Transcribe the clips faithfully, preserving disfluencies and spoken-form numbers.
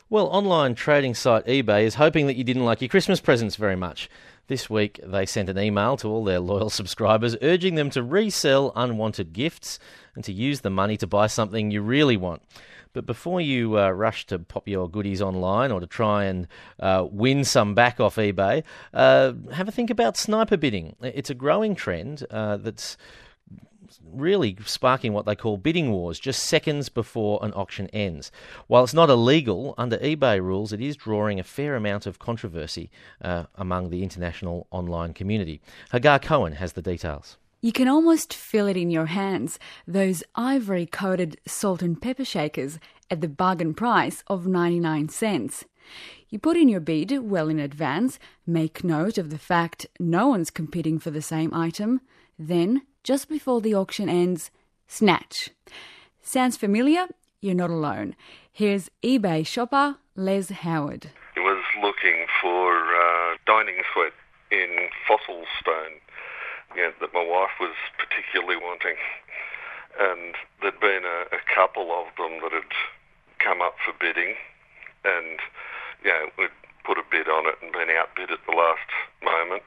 Well, online trading site eBay is hoping that you didn't like your Christmas presents very much. This week, they sent an email to all their loyal subscribers urging them to resell unwanted gifts and to use the money to buy something you really want. But before you uh, rush to pop your goodies online or to try and uh, win some back off eBay, uh, have a think about sniper bidding. It's a growing trend uh, that's really sparking what they call bidding wars just seconds before an auction ends. While it's not illegal, under eBay rules, it is drawing a fair amount of controversy uh, among the international online community. Hagar Cohen has the details. You can almost feel it in your hands, those ivory-coated salt and pepper shakers at the bargain price of ninety-nine cents. You put in your bid well in advance, make note of the fact no one's competing for the same item, then, just before the auction ends, snatch. Sounds familiar? You're not alone. Here's eBay shopper Les Howard. He was looking for uh, dining suite in fossil stone, yeah, that my wife was particularly wanting. And there'd been a, a couple of them that had come up for bidding, and yeah, we'd put a bid on it and been outbid at the last moment.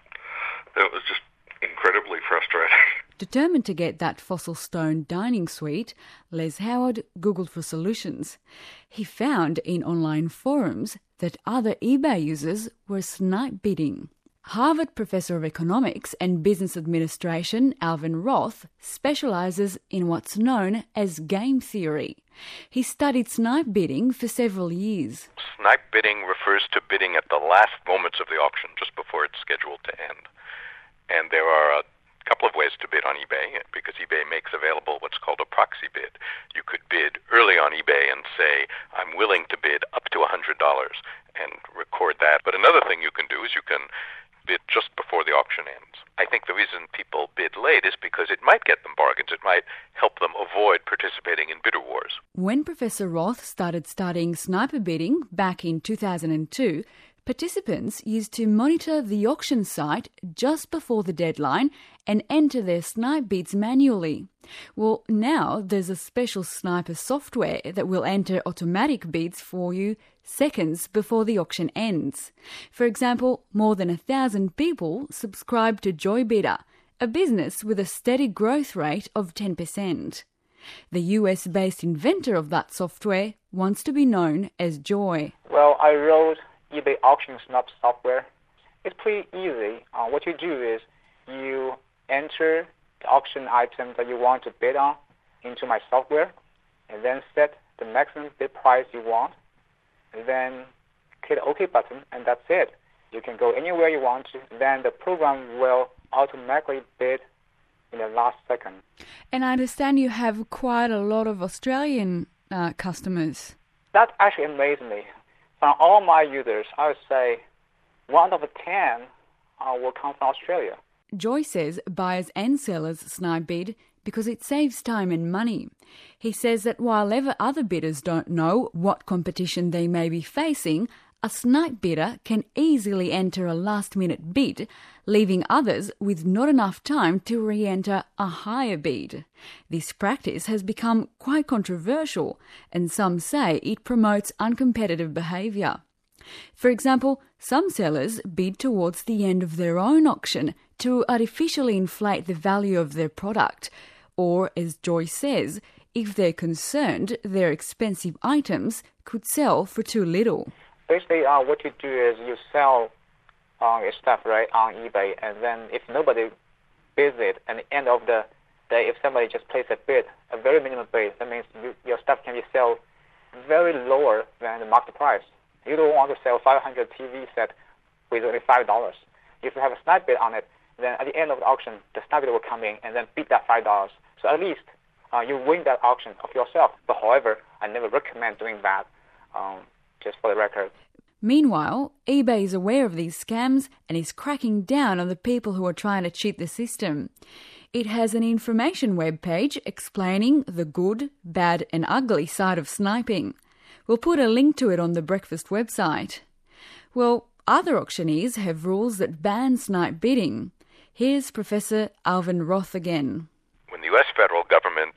It was just incredibly frustrating. Determined to get that fossil stone dining suite, Les Howard Googled for solutions. He found in online forums that other eBay users were snipe bidding. Harvard Professor of Economics and Business Administration Alvin Roth specialises in what's known as game theory. He studied snipe bidding for several years. Snipe bidding refers to bidding at the last moments of the auction, just before it's scheduled to end. And there are a couple of ways to bid on eBay, because eBay makes available what's called a proxy bid. You could bid early on eBay and say, I'm willing to bid up to one hundred dollars, and record that. But another thing you can do is you can bid just before the auction ends. I think the reason people bid late is because it might get them bargains. It might help them avoid participating in bidder wars. When Professor Roth started studying sniper bidding back in two thousand two, participants used to monitor the auction site just before the deadline and enter their snipe bids manually. Well, now there's a special sniper software that will enter automatic bids for you seconds before the auction ends. For example, more than a thousand people subscribe to JoyBidder, a business with a steady growth rate of ten percent. The U S-based inventor of that software wants to be known as Joy. Well, I wrote eBay auction snipe software. It's pretty easy. Uh, what you do is you enter the auction item that you want to bid on into my software, and then set the maximum bid price you want, and then click the OK button, and that's it. You can go anywhere you want to. Then the program will automatically bid in the last second. And I understand you have quite a lot of Australian uh, customers. That actually amazed me. From all my users, I would say one out of ten uh, will come from Australia. Joy says buyers and sellers snipe bid because it saves time and money. He says that while ever other bidders don't know what competition they may be facing, a snipe bidder can easily enter a last-minute bid, leaving others with not enough time to re-enter a higher bid. This practice has become quite controversial, and some say it promotes uncompetitive behaviour. For example, some sellers bid towards the end of their own auction to artificially inflate the value of their product, or, as Joy says, if they're concerned their expensive items could sell for too little. Basically, uh, what you do is you sell uh, your stuff right on eBay, and then if nobody bids it, at the end of the day, if somebody just places a bid, a very minimum bid, that means you, your stuff can be sold very lower than the market price. You don't want to sell five hundred T V set with only five dollars. If you have a snipe bid on it, then at the end of the auction, the snipe bid will come in and then beat that five dollars. So at least uh, you win that auction of yourself. But however, I never recommend doing that, um, just for the record. Meanwhile, eBay is aware of these scams and is cracking down on the people who are trying to cheat the system. It has an information webpage explaining the good, bad and ugly side of sniping. We'll put a link to it on the Breakfast website. Well, other auctioneers have rules that ban snipe bidding. Here's Professor Alvin Roth again. When the U S federal government auctions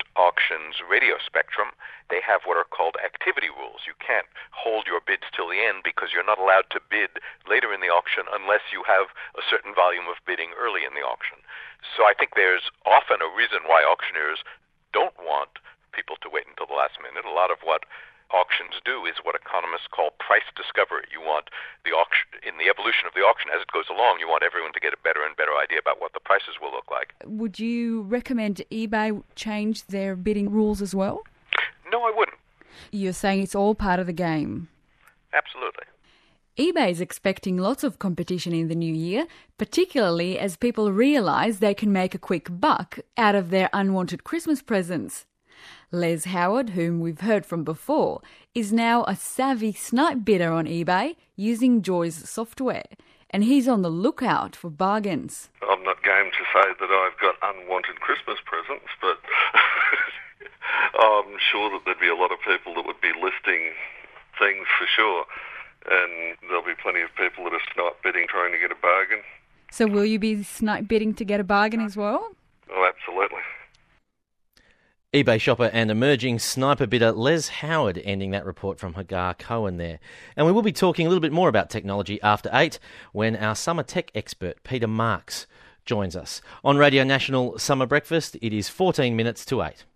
auction's radio spectrum, they have what are called activity rules. You can't hold your bids till the end because you're not allowed to bid later in the auction unless you have a certain volume of bidding early in the auction. So I think there's often a reason why auctioneers don't want people to wait until the last minute. A lot of what auctions do is what economists call price discovery. You want the auction, in the evolution of the auction as it goes along, you want everyone to get a better and better idea about what the prices will look like. Would you recommend eBay change their bidding rules as well? No, I wouldn't. You're saying it's all part of the game. Absolutely. eBay is expecting lots of competition in the new year, particularly as people realise they can make a quick buck out of their unwanted Christmas presents. Les Howard, whom we've heard from before, is now a savvy snipe bidder on eBay using Joy's software, and he's on the lookout for bargains. I'm not game to say that I've got unwanted Christmas presents, but I'm sure that there'd be a lot of people that would be listing things for sure, and there'll be plenty of people that are snipe bidding trying to get a bargain. So will you be snipe bidding to get a bargain as well? Oh, absolutely. eBay shopper and emerging sniper bidder Les Howard ending that report from Hagar Cohen there. And we will be talking a little bit more about technology after eight when our summer tech expert Peter Marks joins us. On Radio National Summer Breakfast, it is fourteen minutes to eight.